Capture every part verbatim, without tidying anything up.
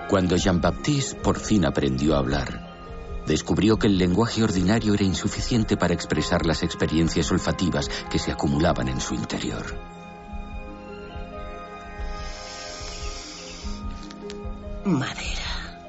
Cuando Jean-Baptiste por fin aprendió a hablar, descubrió que el lenguaje ordinario era insuficiente para expresar las experiencias olfativas que se acumulaban en su interior. Madera.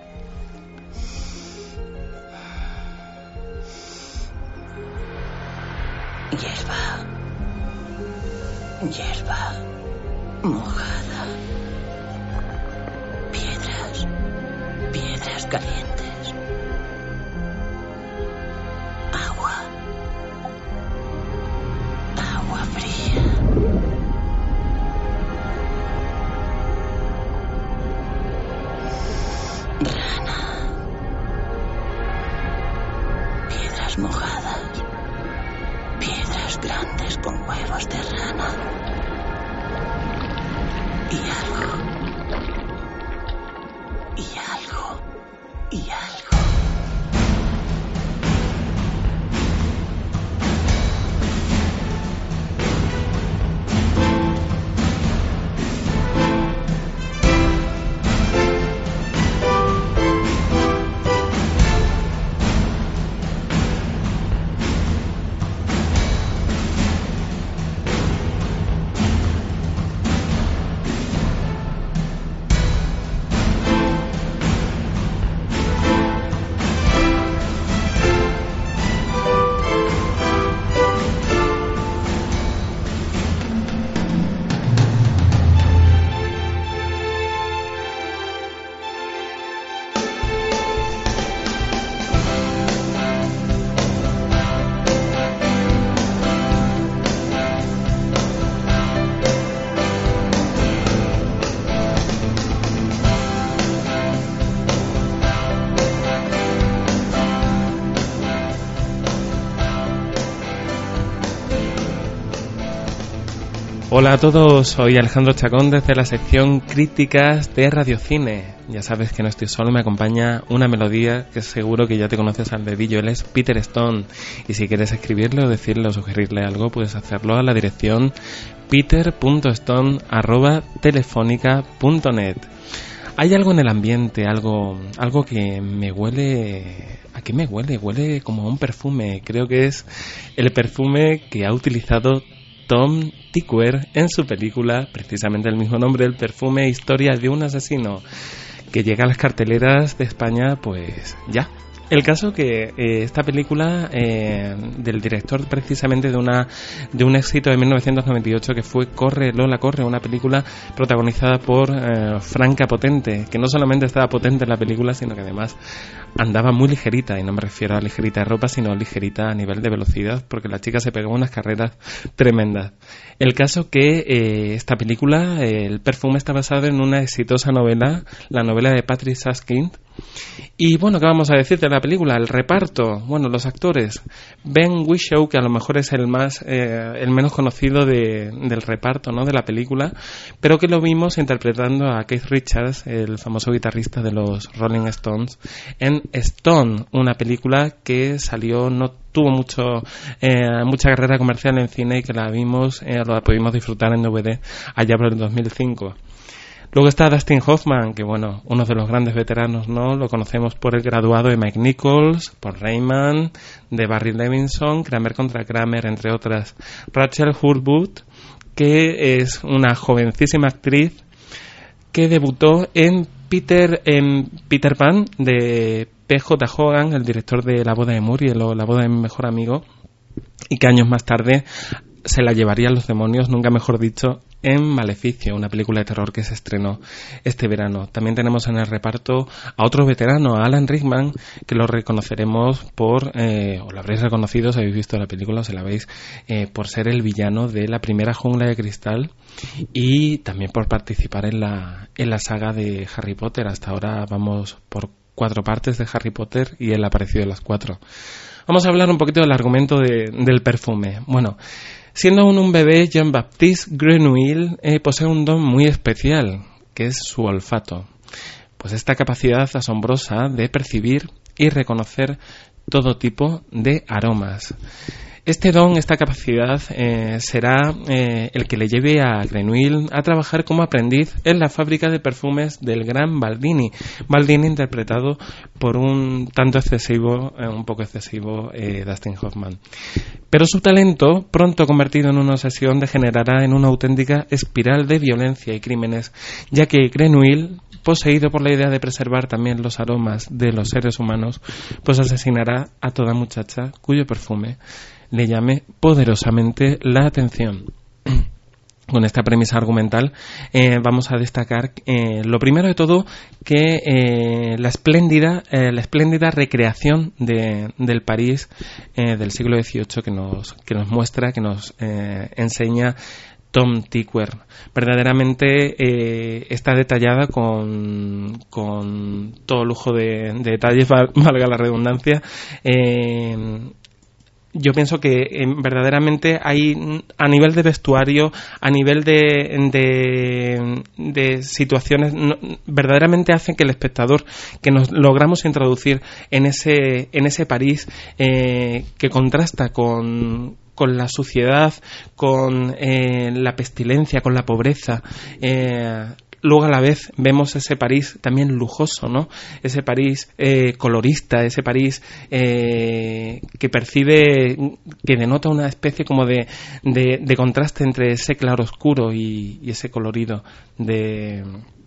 Hierba. Hierba. Mojada. Piedras. Piedras calientes. Agua. Agua fría. Rana. Piedras mojadas. Piedras grandes con huevos de rana. Y algo. Y algo. Y algo. Hola a todos, soy Alejandro Chacón desde la sección Críticas de Radiocine. Ya sabes que no estoy solo, me acompaña una melodía que seguro que ya te conoces al dedillo, él es Peter Stone. Y si quieres escribirle o decirle o sugerirle algo, puedes hacerlo a la dirección peter punto stone arroba telefónica punto net. Hay algo en el ambiente, algo, algo que me huele... ¿A qué me huele? Huele como a un perfume. Creo que es el perfume que ha utilizado Tom Tykwer en su película, precisamente el mismo nombre del perfume, Historia de un asesino, que llega a las carteleras de España, pues ya. El caso que eh, esta película eh, del director precisamente de una de un éxito de mil novecientos noventa y ocho que fue Corre Lola Corre, una película protagonizada por eh, Franca Potente, que no solamente estaba potente en la película, sino que además andaba muy ligerita, y no me refiero a ligerita de ropa, sino ligerita a nivel de velocidad, porque la chica se pegó unas carreras tremendas. El caso que eh, esta película, eh, el perfume, está basado en una exitosa novela, la novela de Patrick Suskind. Y bueno, ¿qué vamos a decir de la película? El reparto, bueno, los actores. Ben Whishaw, que a lo mejor es el más eh, el menos conocido de, del reparto, ¿no?, de la película, pero que lo vimos interpretando a Keith Richards, el famoso guitarrista de los Rolling Stones, en Stone, una película que salió, no tuvo mucho eh, mucha carrera comercial en cine, y que la vimos, eh, la pudimos disfrutar en D V D allá por el dos mil cinco. Luego está Dustin Hoffman, que bueno, uno de los grandes veteranos, ¿no? Lo conocemos por El Graduado de Mike Nichols, por Rayman, de Barry Levinson, Kramer contra Kramer, entre otras. Rachel Hurd-Wood, que es una jovencísima actriz que debutó en Peter, en Peter Pan, de P J Hogan, el director de La boda de Muriel o La boda de mi mejor amigo, y que años más tarde se la llevaría a los demonios, nunca mejor dicho, en Maleficio, una película de terror que se estrenó este verano. También tenemos en el reparto a otro veterano, a Alan Rickman, que lo reconoceremos por, eh, o lo habréis reconocido si habéis visto la película, o si la veis, eh, por ser el villano de la primera Jungla de Cristal, y también por participar en la, en la saga de Harry Potter. Hasta ahora vamos por cuatro partes de Harry Potter y él ha aparecido en las cuatro. Vamos a hablar un poquito del argumento de, del perfume. Bueno, siendo aún un bebé, Jean-Baptiste Grenouille eh, posee un don muy especial, que es su olfato. Pues esta capacidad asombrosa de percibir y reconocer todo tipo de aromas. Este don, esta capacidad, eh, será eh, el que le lleve a Grenouille a trabajar como aprendiz en la fábrica de perfumes del gran Baldini. Baldini interpretado por un tanto excesivo, eh, un poco excesivo, eh, Dustin Hoffman. Pero su talento, pronto convertido en una obsesión, degenerará en una auténtica espiral de violencia y crímenes, ya que Grenouille, poseído por la idea de preservar también los aromas de los seres humanos, pues asesinará a toda muchacha cuyo perfume le llame poderosamente la atención. Con esta premisa argumental eh, vamos a destacar eh, lo primero de todo que eh, la espléndida eh, la espléndida recreación de, del París eh, del siglo dieciocho que nos que nos muestra, que nos eh, enseña Tom Tykwer. Verdaderamente eh, está detallada con, con todo lujo de, de detalles, valga la redundancia. Eh, Yo pienso que eh, verdaderamente hay, a nivel de vestuario, a nivel de, de, de situaciones, no, verdaderamente hacen que el espectador, que nos logramos introducir en ese, en ese París eh, que contrasta con, con la suciedad, con eh, la pestilencia, con la pobreza. Eh, Luego a la vez vemos ese París también lujoso, ¿no? Ese París eh, colorista, ese París eh, que percibe, que denota una especie como de, de, de contraste entre ese claro oscuro y, y ese colorido de,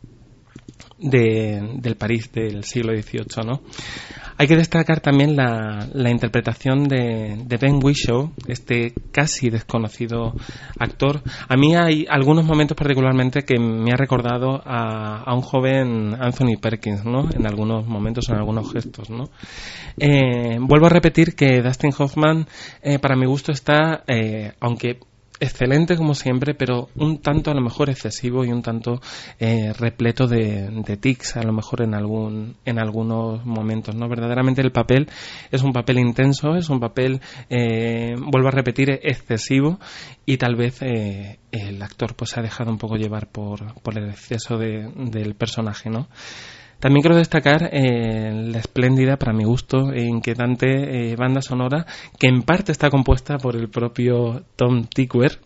de, del París del siglo dieciocho, ¿no? Hay que destacar también la, la interpretación de, de Ben Whishaw, este casi desconocido actor. A mí hay algunos momentos particularmente que me ha recordado a, a un joven Anthony Perkins, ¿no? En algunos momentos, en algunos gestos, ¿no? Eh, vuelvo a repetir que Dustin Hoffman, eh, para mi gusto, está, eh, aunque excelente como siempre, pero un tanto a lo mejor excesivo y un tanto eh, repleto de, de tics a lo mejor en algún en algunos momentos, ¿no? Verdaderamente el papel es un papel intenso, es un papel, eh, vuelvo a repetir, excesivo, y tal vez eh, el actor pues se ha dejado un poco llevar por, por el exceso de, del personaje, ¿no? También quiero destacar eh, la espléndida, para mi gusto, e inquietante eh, banda sonora, que en parte está compuesta por el propio Tom Tykwer,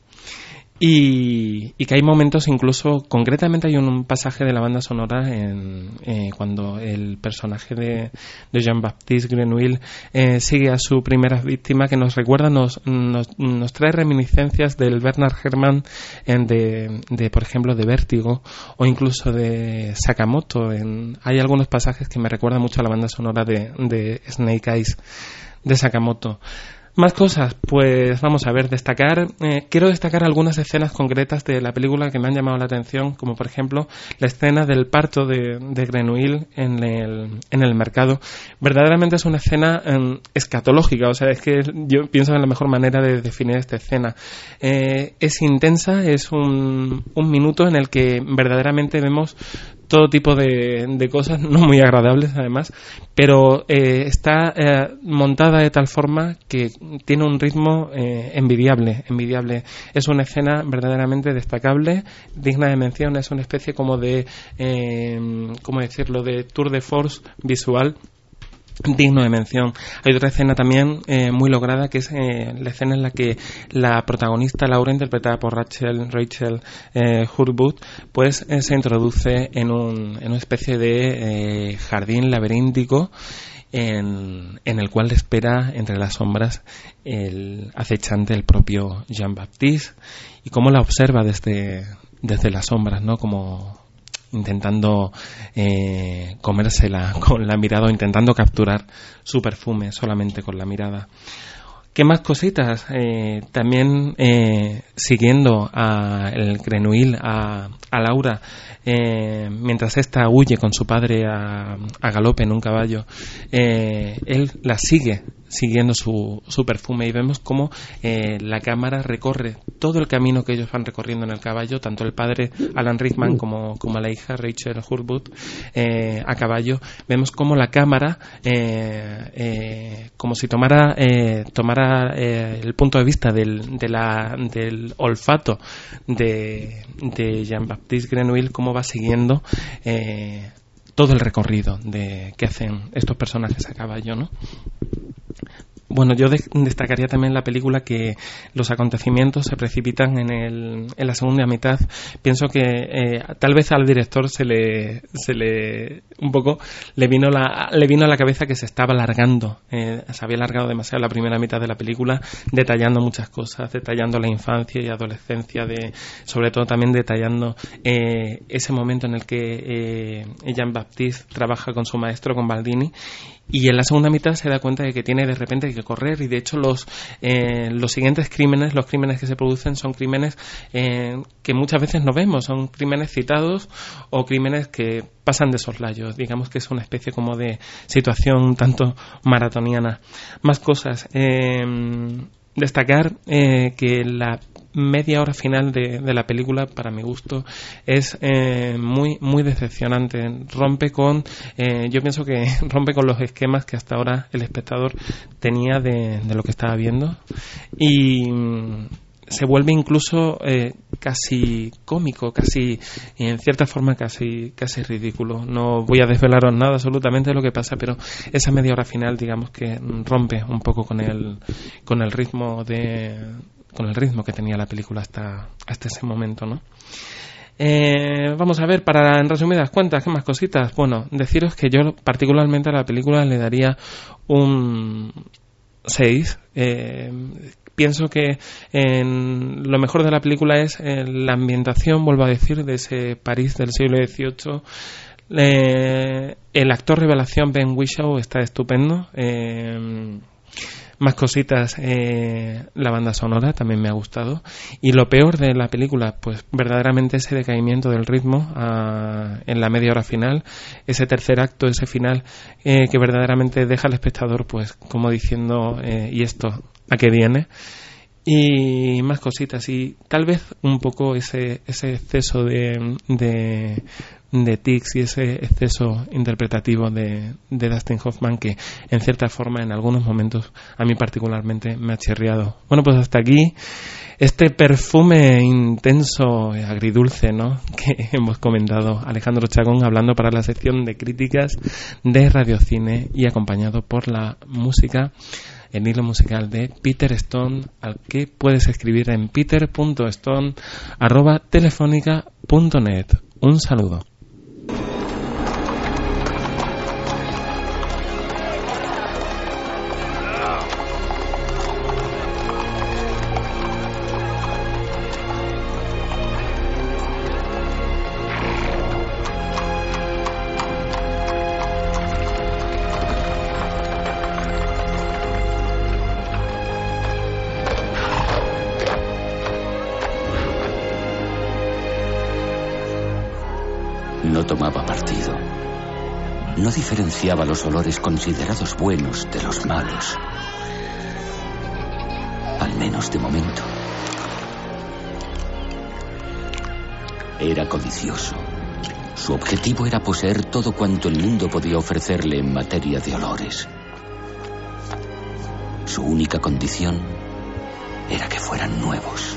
y, y que hay momentos, incluso, concretamente hay un pasaje de la banda sonora en, eh, cuando el personaje de, de Jean-Baptiste Grenouille eh, sigue a su primera víctima, que nos recuerda, nos, nos, nos trae reminiscencias del Bernard Herrmann en de, de, por ejemplo, de Vértigo, o incluso de Sakamoto. En, hay algunos pasajes que me recuerdan mucho a la banda sonora de, de Snake Eyes de Sakamoto. Más cosas, pues vamos a ver, destacar, eh, quiero destacar algunas escenas concretas de la película que me han llamado la atención, como por ejemplo la escena del parto de, de Grenouille en el, en el mercado. Verdaderamente es una escena eh, escatológica, o sea, es que yo pienso en la mejor manera de definir esta escena. Eh, es intensa, es un, un minuto en el que verdaderamente vemos todo tipo de, de cosas, no muy agradables además, pero eh, está eh, montada de tal forma que tiene un ritmo eh, envidiable, envidiable. Es una escena verdaderamente destacable, digna de mención, es una especie como de, eh, ¿cómo decirlo?, de tour de force visual, digno de mención. Hay otra escena también eh, muy lograda, que es eh, la escena en la que la protagonista Laura, interpretada por Rachel Rachel eh, Hurd-Wood, pues eh, se introduce en, un, en una especie de eh, jardín laberíntico en, en el cual le espera entre las sombras el acechante, el propio Jean-Baptiste, y cómo la observa desde, desde las sombras, ¿no? Como intentando eh, comérsela con la mirada, o intentando capturar su perfume solamente con la mirada. ¿Qué más cositas? Eh, también eh, siguiendo a el Grenouille, a, a Laura, eh, mientras ésta huye con su padre a, a galope en un caballo, eh, él la sigue siguiendo su, su perfume, y vemos cómo eh, la cámara recorre todo el camino que ellos van recorriendo en el caballo, tanto el padre Alan Rickman como, como la hija Rachel Hurd-Wood eh, a caballo. Vemos cómo la cámara eh, eh, como si tomara eh, tomara eh, el punto de vista del, de la, del olfato de, de Jean-Baptiste Grenouille, cómo va siguiendo eh, todo el recorrido de que hacen estos personajes a caballo, ¿no? bueno, yo de- destacaría también la película que los acontecimientos se precipitan en, el, en la segunda mitad. Pienso que eh, tal vez al director se le, se le un poco le vino la le vino a la cabeza que se estaba alargando, eh, se había alargado demasiado la primera mitad de la película, detallando muchas cosas, detallando la infancia y adolescencia, de sobre todo también detallando eh, ese momento en el que eh, Jean-Baptiste trabaja con su maestro, con Baldini, y en la segunda mitad se da cuenta de que tiene de repente que correr, y de hecho los eh, los siguientes crímenes, los crímenes que se producen son crímenes eh, que muchas veces no vemos, son crímenes citados o crímenes que pasan de soslayo. Digamos que es una especie como de situación un tanto maratoniana. Más cosas. Eh, destacar eh, que la media hora final de, de la película, para mi gusto, es eh, muy muy decepcionante. Rompe con, eh, yo pienso que rompe con los esquemas que hasta ahora el espectador tenía de, de lo que estaba viendo, y mm, se vuelve incluso eh, casi cómico, casi, en cierta forma casi casi ridículo. No voy a desvelaros nada absolutamente de lo que pasa, pero esa media hora final, digamos que rompe un poco con el con el ritmo de con el ritmo que tenía la película hasta hasta ese momento, ¿no? Eh, vamos a ver, para en resumidas cuentas, ¿qué más cositas? Bueno, deciros que yo particularmente a la película le daría un seis. Eh, pienso que en lo mejor de la película es eh, la ambientación, vuelvo a decir, de ese París del siglo dieciocho. Eh, el actor revelación Ben Whishaw está estupendo. Eh, Más cositas, eh, la banda sonora también me ha gustado. Y lo peor de la película, pues verdaderamente ese decaimiento del ritmo a, en la media hora final, ese tercer acto, ese final, eh, que verdaderamente deja al espectador, pues como diciendo, eh, ¿y esto a qué viene? Y más cositas, y tal vez un poco ese ese exceso de de, de tics y ese exceso interpretativo de, de Dustin Hoffman, que en cierta forma en algunos momentos a mí particularmente me ha chirriado. Bueno, pues hasta aquí este perfume intenso, agridulce, ¿no?, que hemos comentado. Alejandro Chacón hablando para la sección de críticas de Radiocine y acompañado por la música, el hilo musical de Peter Stone, al que puedes escribir en peter punto stone arroba telefónica punto net. Un saludo. No tomaba partido. No diferenciaba los olores considerados buenos de los malos. Al menos de momento. Era codicioso. Su objetivo era poseer todo cuanto el mundo podía ofrecerle en materia de olores. Su única condición era que fueran nuevos.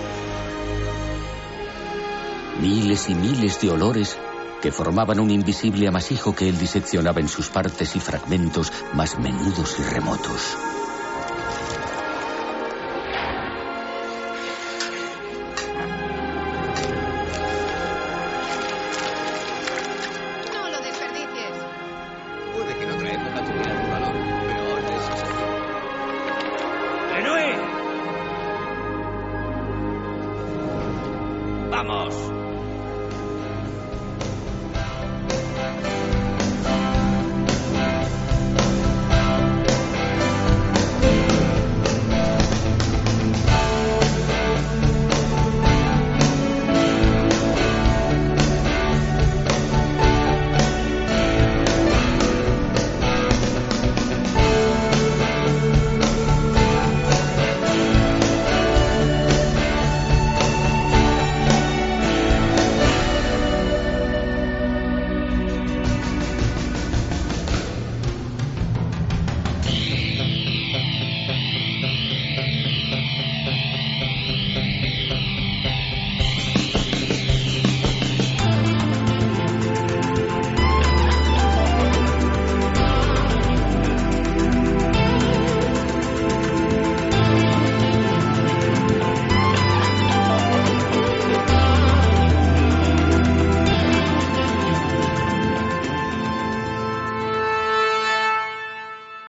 Miles y miles de olores que formaban un invisible amasijo que él diseccionaba en sus partes y fragmentos más menudos y remotos.